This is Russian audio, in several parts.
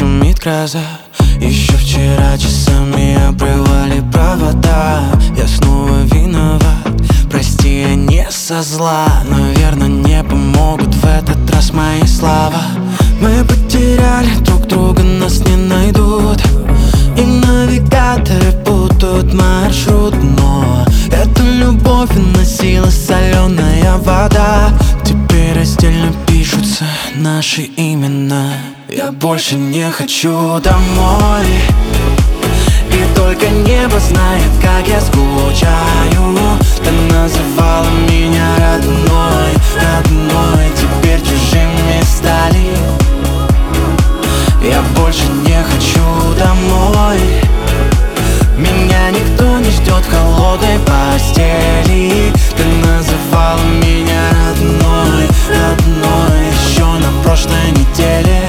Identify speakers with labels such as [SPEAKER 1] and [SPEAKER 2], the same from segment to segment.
[SPEAKER 1] шумит гроза. Еще вчера часами обрывали провода. Я снова виноват, прости, я не со зла. Наверно, не помогут в этот раз мои слова. Мы потеряли друг друга, нас не найдут, и навигаторы путают маршрут. Но эту любовь уносила соленая вода. Теперь раздельно пишутся наши имена. Я больше не хочу домой, и только небо знает, как я скучаю. Ты называла меня родной, родной, теперь чужими стали. Я больше не хочу домой, меня никто не ждет в холодной постели. Ты называла меня родной, родной, еще на прошлой неделе.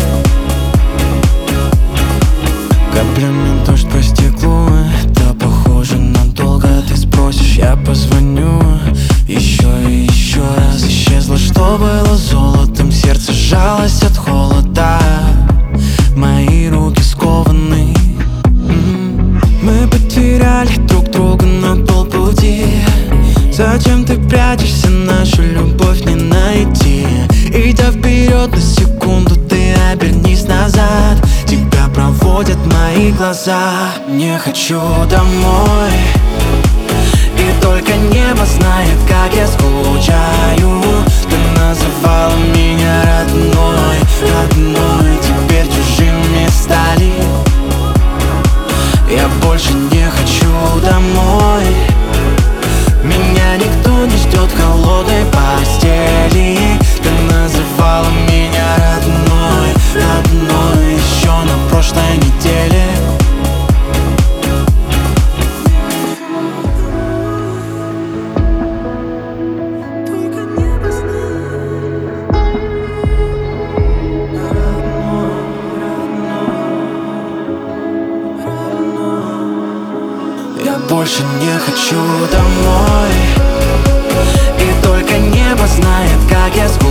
[SPEAKER 1] Каплями дождь по стеклу, это похоже надолго. Ты спросишь, я позвоню еще и еще раз. Исчезло, что было золотом, сердце сжалось от холода. Мои руки скованы. Мы потеряли друг друга на полпути. Зачем ты прячешься, нашу любовь не найти. Идя вперед на секунду, ты обернись назад. Тебя проводят мои глаза. Не хочу домой, и только небо знает, как я скучаю. Ты называла меня родной, родной, теперь чужими стали. Я больше не хочу домой, меня никто не ждет в холодной постели. Ты называла меня родной, родной, еще на прошлой неделе. Я больше не хочу домой, и только небо знает, как я скучаю.